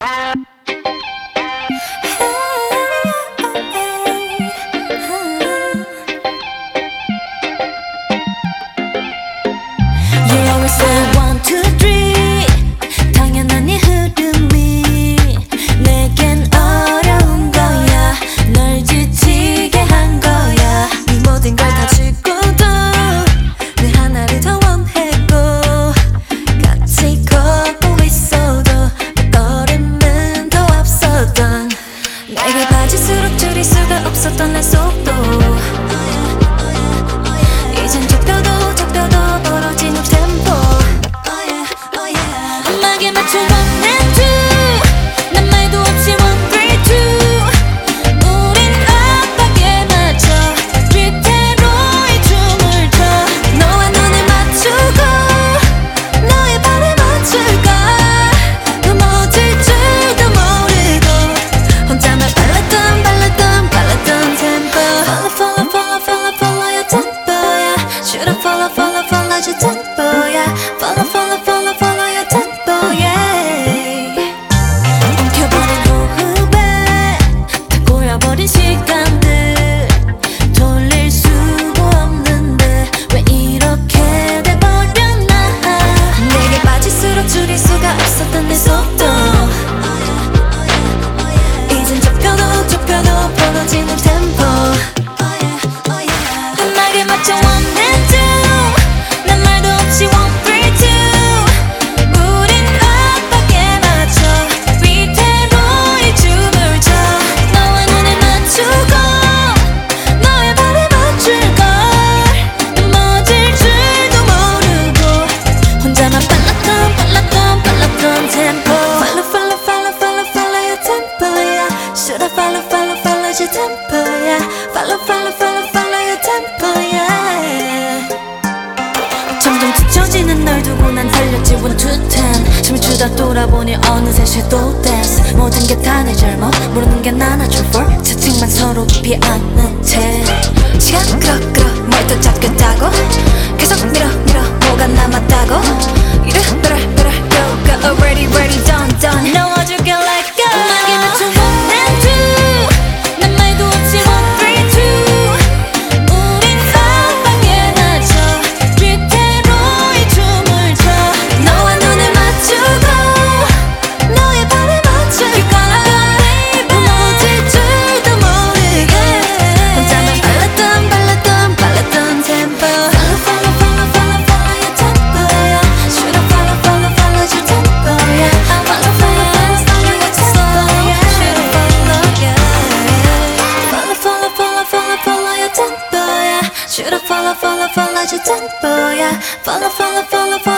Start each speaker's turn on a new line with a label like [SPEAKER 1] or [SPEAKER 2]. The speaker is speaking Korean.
[SPEAKER 1] You always say 1, 2, 3 당연한 이 흐름이 내겐 어려운 거야. 널 지치게 한 거야. 이 모든 걸 다 죽고도 내 하나를 더 원했고 같이 걷고 있어도 몇 걸음은 더 앞서던 내게 빠질수록 줄일 수가 없었던 내 속도 이젠 좁혀도 벌어지는 템포 음악에 맞춰 1 and 2 난 말도 없이 1, 3, 2 우린 압박에 맞춰 뒤태로 이 춤을 춰 너와 눈을 맞추고 너의 발에 맞출걸 넘어질 줄도 모르고 혼자만 발랐던 템포 Follow your tempo야 Should I follow your tempo야 Follow your tempo yeah 엉켜버린 호흡에 다 꼬여버린 시간들 돌릴 수도 없는데 왜 이렇게 돼버렸나 내게 빠질수록 줄일 수가 없었던 내 속도 이젠 좁혀도 벌어지는 템포 음악에 맞춰 1 and 2 난 말도 없이 1, 3, 2 우린 압박에 맞춰 위태로 이 춤을 춰 너와 눈을 맞추고 너의 발에 맞출걸 넘어질 줄도 모르고 혼자만 빨랐던 템포 Follow your tempo야 Should I follow your tempo야 Follow your tempo야 점점 뒤처지는 널 두고 난 달렸지 1, 2, 10 춤을 추다 돌아보니 어느새 shadow dance 모든 게 다 내 잘못 모르는 게 나눠줄 for 채팅만 서로 깊이 아는 채 시간 끌어 뭘 더 잡겠다고 계속 밀어 뭐가 남았다고 이래 go already done 넘어질게 like go 음악에 맞춰 1 and 2 난 말도 없이 1, 3, 2 우린 압박에 맞춰 뒤태로 이 춤을 춰 너와 눈을 맞추고 너의 발에 맞출걸 넘어질 줄도 모르게 혼자만 발랐던 템포 Follow your tempo야 Should I follow your tempo야 Follow your tempo야 Should I follow your tempo야 Should I follow your tempo야 Follow